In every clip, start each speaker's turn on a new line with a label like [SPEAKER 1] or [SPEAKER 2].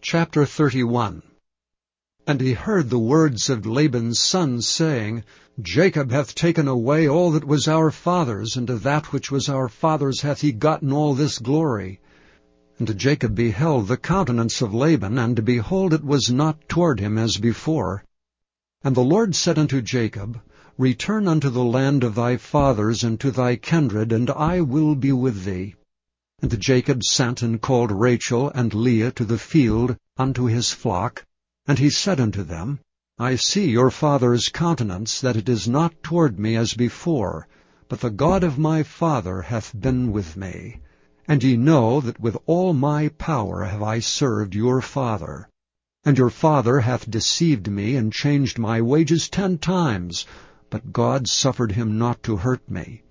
[SPEAKER 1] Chapter 31. And he heard the words of Laban's sons, saying, Jacob hath taken away all that was our father's, and of that which was our father's hath he gotten all this glory. And Jacob beheld the countenance of Laban, and behold, it was not toward him as before. And the Lord said unto Jacob, Return unto the land of thy fathers and to thy kindred, and I will be with thee. And Jacob sent and called Rachel and Leah to the field unto his flock. And he said unto them, I see your father's countenance, that it is not toward me as before, but the God of my father hath been with me. And ye know that with all my power have I served your father. And your father hath deceived me, and changed my wages 10 times, but God suffered him not to hurt me.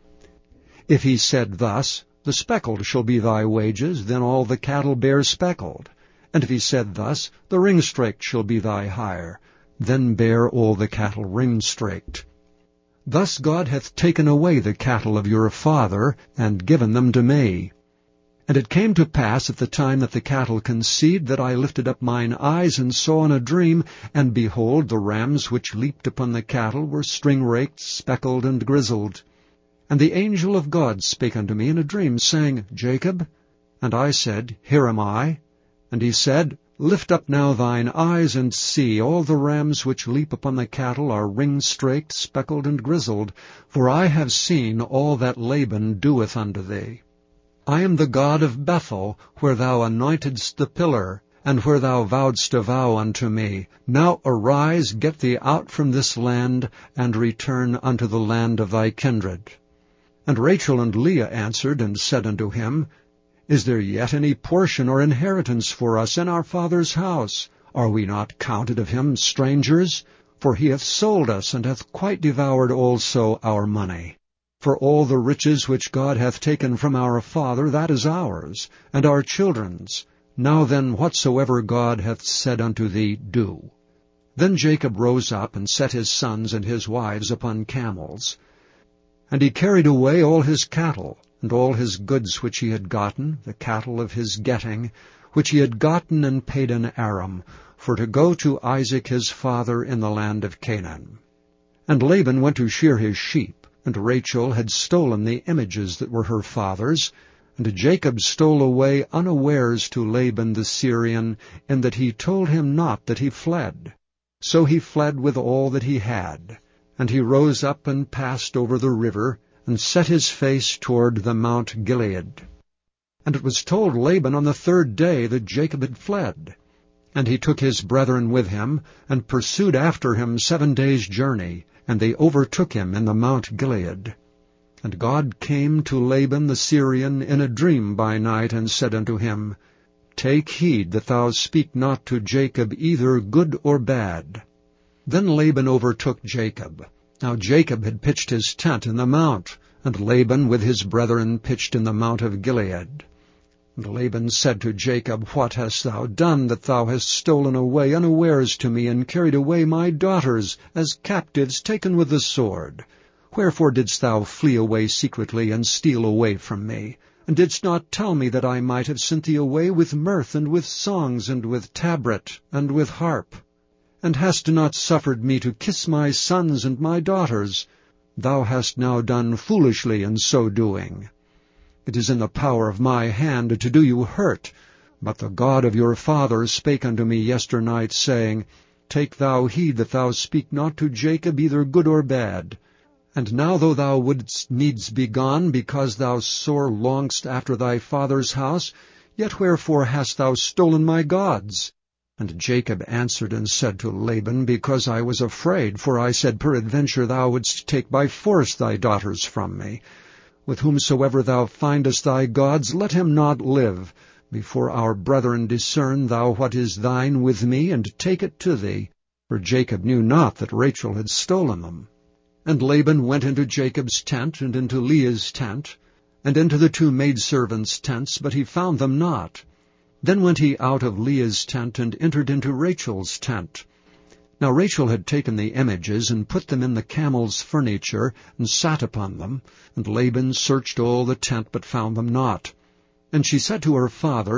[SPEAKER 1] If he said thus, The speckled shall be thy wages, then all the cattle bear speckled. And if he said thus, The ring-straked shall be thy hire, then bear all the cattle ring-straked. Thus God hath taken away the cattle of your father, and given them to me. And it came to pass at the time that the cattle conceived, that I lifted up mine eyes, and saw in a dream, and behold, the rams which leaped upon the cattle were string-raked, speckled, and grizzled. And the angel of God spake unto me in a dream, saying, Jacob? And I said, Here am I. And he said, Lift up now thine eyes, and see, all the rams which leap upon the cattle are ring-straked, speckled, and grizzled, for I have seen all that Laban doeth unto thee. I am the God of Bethel, where thou anointedst the pillar, and where thou vowedst a vow unto me. Now arise, get thee out from this land, and return unto the land of thy kindred. And Rachel and Leah answered and said unto him, Is there yet any portion or inheritance for us in our father's house? Are we not counted of him strangers? For he hath sold us, and hath quite devoured also our money. For all the riches which God hath taken from our father, that is ours, and our children's. Now then, whatsoever God hath said unto thee, do. Then Jacob rose up, and set his sons and his wives upon camels. And he carried away all his cattle, and all his goods which he had gotten, the cattle of his getting, which he had gotten and paid in Aram, for to go to Isaac his father in the land of Canaan. And Laban went to shear his sheep, and Rachel had stolen the images that were her father's, and Jacob stole away unawares to Laban the Syrian, in that he told him not that he fled. So he fled with all that he had. And he rose up and passed over the river, and set his face toward the Mount Gilead. And it was told Laban on the 3rd day that Jacob had fled. And he took his brethren with him, and pursued after him 7 days' journey, and they overtook him in the Mount Gilead. And God came to Laban the Syrian in a dream by night, and said unto him, Take heed that thou speak not to Jacob either good or bad. Then Laban overtook Jacob. Now Jacob had pitched his tent in the mount, and Laban with his brethren pitched in the Mount of Gilead. And Laban said to Jacob, What hast thou done, that thou hast stolen away unawares to me, and carried away my daughters as captives taken with the sword? Wherefore didst thou flee away secretly, and steal away from me? And didst not tell me that I might have sent thee away with mirth, and with songs, and with tabret, and with harp? And hast not suffered me to kiss my sons and my daughters? Thou hast now done foolishly in so doing. It is in the power of my hand to do you hurt. But the God of your father spake unto me yesternight, saying, Take thou heed that thou speak not to Jacob either good or bad. And now though thou wouldst needs be gone, because thou sore longest after thy father's house, yet wherefore hast thou stolen my gods? And Jacob answered and said to Laban, Because I was afraid, for I said, Peradventure thou wouldst take by force thy daughters from me. With whomsoever thou findest thy gods, let him not live. Before our brethren discern thou what is thine with me, and take it to thee. For Jacob knew not that Rachel had stolen them. And Laban went into Jacob's tent, and into Leah's tent, and into the 2 maidservants' tents, but he found them not. Then went he out of Leah's tent, and entered into Rachel's tent. Now Rachel had taken the images, and put them in the camel's furniture, and sat upon them. And Laban searched all the tent, but found them not. And she said to her father,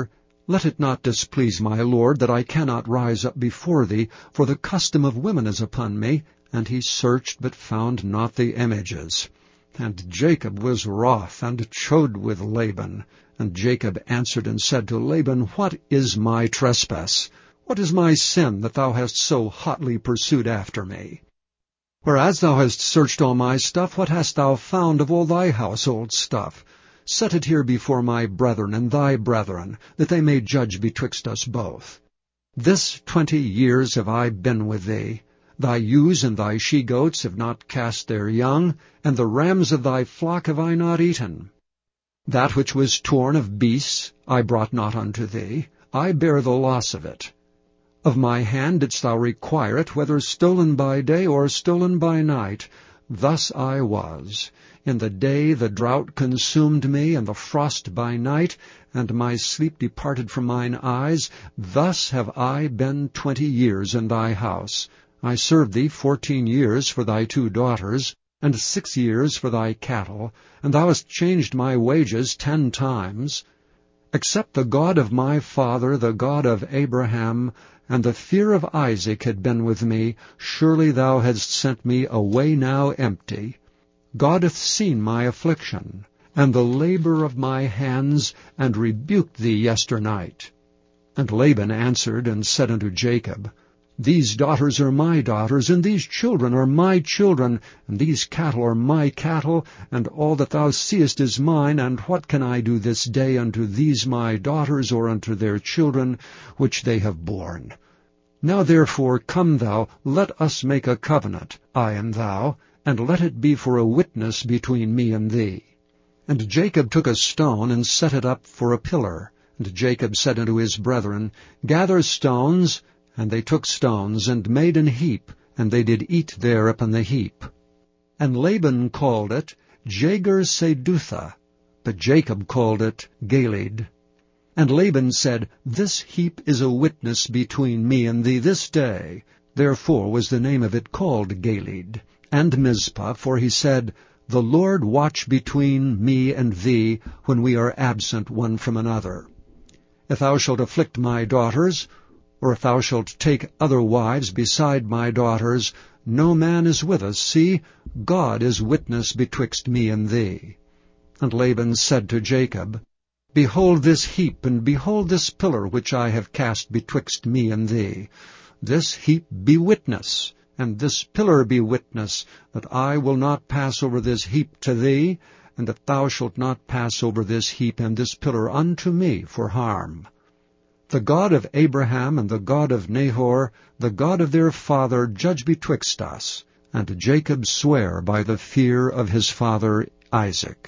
[SPEAKER 1] Let it not displease my lord that I cannot rise up before thee, for the custom of women is upon me. And he searched, but found not the images. And Jacob was wroth, and chode with Laban. And Jacob answered and said to Laban, What is my trespass? What is my sin, that thou hast so hotly pursued after me? Whereas thou hast searched all my stuff, what hast thou found of all thy household stuff? Set it here before my brethren and thy brethren, that they may judge betwixt us both. This 20 years have I been with thee. Thy ewes and thy she-goats have not cast their young, and the rams of thy flock have I not eaten. That which was torn of beasts I brought not unto thee. I bear the loss of it. Of my hand didst thou require it, whether stolen by day or stolen by night. Thus I was. In the day the drought consumed me, and the frost by night, and my sleep departed from mine eyes. Thus have I been 20 years in thy house. I served thee 14 years for thy 2 daughters, and 6 years for thy cattle, and thou hast changed my wages 10 times. Except the God of my father, the God of Abraham, and the fear of Isaac had been with me, surely thou hadst sent me away now empty. God hath seen my affliction, and the labor of my hands, and rebuked thee yesternight. And Laban answered and said unto Jacob, These daughters are my daughters, and these children are my children, and these cattle are my cattle, and all that thou seest is mine, and what can I do this day unto these my daughters, or unto their children, which they have borne? Now therefore come thou, let us make a covenant, I and thou, and let it be for a witness between me and thee. And Jacob took a stone, and set it up for a pillar. And Jacob said unto his brethren, Gather stones. And they took stones, and made an heap, and they did eat there upon the heap. And Laban called it Jegar-Sedutha, but Jacob called it Galeed. And Laban said, This heap is a witness between me and thee this day. Therefore was the name of it called Galeed. And Mizpah, for he said, The Lord watch between me and thee, when we are absent one from another. If thou shalt afflict my daughters, or if thou shalt take other wives beside my daughters, no man is with us. See, God is witness betwixt me and thee. And Laban said to Jacob, Behold this heap, and behold this pillar which I have cast betwixt me and thee. This heap be witness, and this pillar be witness, that I will not pass over this heap to thee, and that thou shalt not pass over this heap and this pillar unto me for harm. The God of Abraham and the God of Nahor, the God of their father, judge betwixt us. And Jacob sware by the fear of his father Isaac.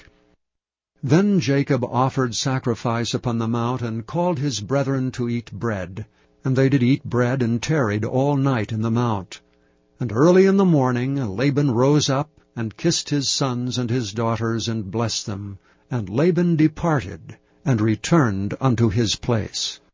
[SPEAKER 1] Then Jacob offered sacrifice upon the mount, and called his brethren to eat bread. And they did eat bread, and tarried all night in the mount. And early in the morning Laban rose up, and kissed his sons and his daughters, and blessed them. And Laban departed, and returned unto his place.